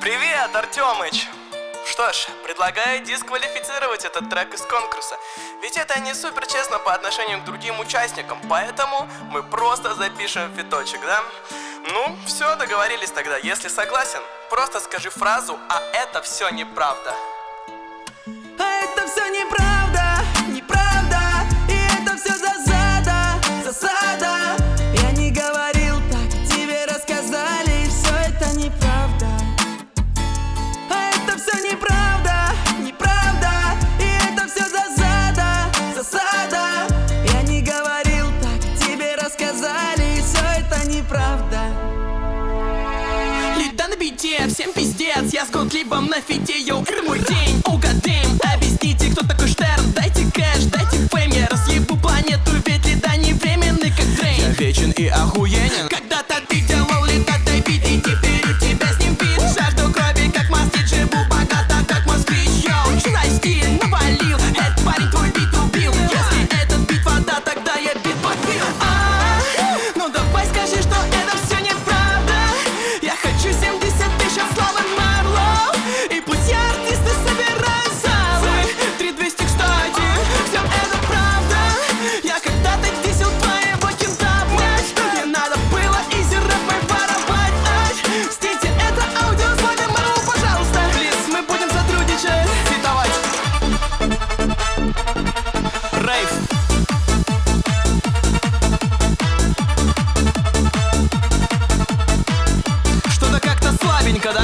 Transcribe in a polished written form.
Привет, Артемыч! Что ж, предлагаю дисквалифицировать этот трек из конкурса. Ведь это не супер честно по отношению к другим участникам, поэтому мы просто запишем фиточек, да? Ну, все, договорились тогда. Если согласен, просто скажи фразу «А это все неправда». А это все неправда, неправда. И это все засада, засада. Я не говорил так, тебе рассказали, и все это неправда. А это все неправда, неправда. И это все засада, засада. Я не говорил так, тебе рассказали, и все это неправда. Лида на бите, всем пиздец. Я с Готлибом на фите, йоу, это мой день. Oh god damn, объясните, кто такой Штерн. Дайте кэш, дайте фейм. Я разъебу планету, ведь Лида не временный, как Дрейн. Я вечен и охуенен. Когда-то